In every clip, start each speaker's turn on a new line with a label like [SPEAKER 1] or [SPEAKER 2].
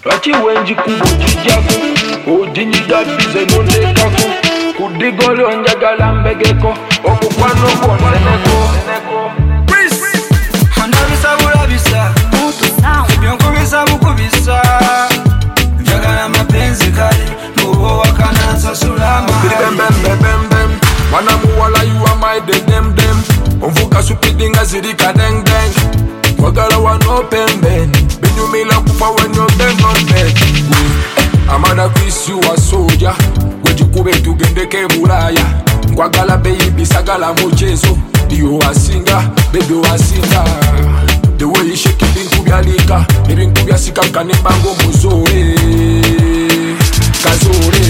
[SPEAKER 1] Lwaki wenji kubo kijjako odinyida bize nondekako kudigolo njagala mbegeko okukwano kwonseneko
[SPEAKER 2] Handabisa bulabisa ebyonkubisa bukubisa njagala mapenzi kale mubo wakana nsasula
[SPEAKER 1] bembembembembem mwana muwala you are my dem onvuka supidinga zirika deng wagala wano pemben binyumila kufa when you're bang on bed amada Chris you a soldier wejikube tugendeke bulaya nkwagala baby sagala muchezo you a singer baby you a singer the way you shake it binkubyalika ebinkubyasika sika nembango muzore kazore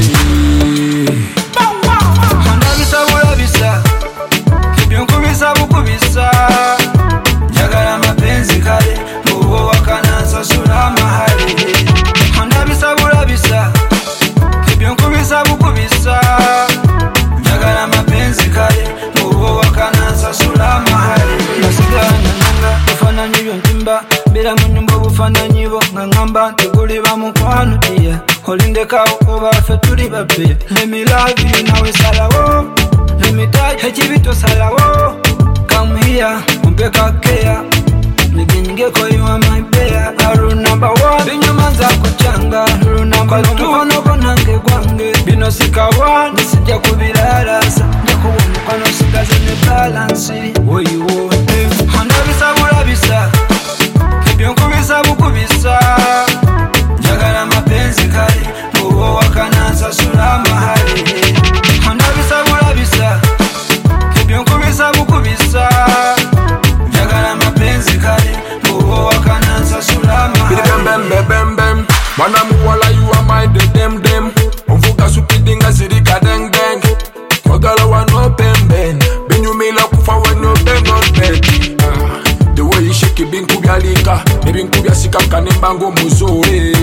[SPEAKER 2] handabisa bulabisa ebyonkubisa bukubisa njagala mapenzi kale mubo wakana nsasula mahali handabisa bulabisa ebyonkubisa bukubisa njagala mapenzi kale mubo wakana nsasula mahali nasigana nanga bufananyi byontimba bera mu nyumba bufananyi bwo nga ngamba ntiguli bamukwano iya olindekawo oba ffe tuli babbe let me love you nawe salawo let me touch ekibito salawo come here umpeka care nigingeko you are my bear rule number 1 binyuma nza kuchanga rule number 2 onoko nange gwange bino sikawa nisijja kubilalasa njakuwa mukwano sigaze ne balance woyiwo handabisa bulabisa ebyonkubisa bukubisa njagala mapenzi kale mubo wakana nsasula mahali handabisa bulabisa ebyonkubisa bukubisa njagala mapenzi kale mubo wakana nsasula mahali
[SPEAKER 1] bembembembem mwana muwala you are my dem onvuka supidinga zirika deng wagala wano pemben binyumila kufa when you're bang on bed the way you shake it binkubyalika ebinkubyasika kanembango muzore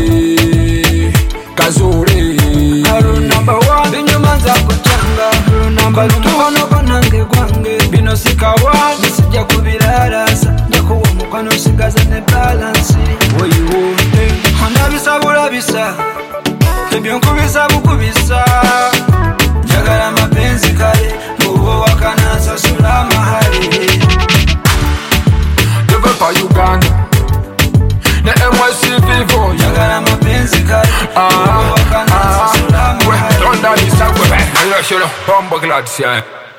[SPEAKER 1] kazore
[SPEAKER 2] rule number 1 binyuma nza kuchanga rule number 2 onoko nange gwange bino sikawa nisijja kubilalasa njakuwa mukwano sigaze ne balance woyiwo handabisa bulabisa ebyonkubisa bukubisa njagala mapenzi kale mubo wakana nsasula mahali
[SPEAKER 1] Developer Uganda the NYC Vivo
[SPEAKER 2] njagala mapenzi kale mubo wakana nsasula mahali
[SPEAKER 1] Thunder is a weapon. Hello, hello, bomb glad, yeah.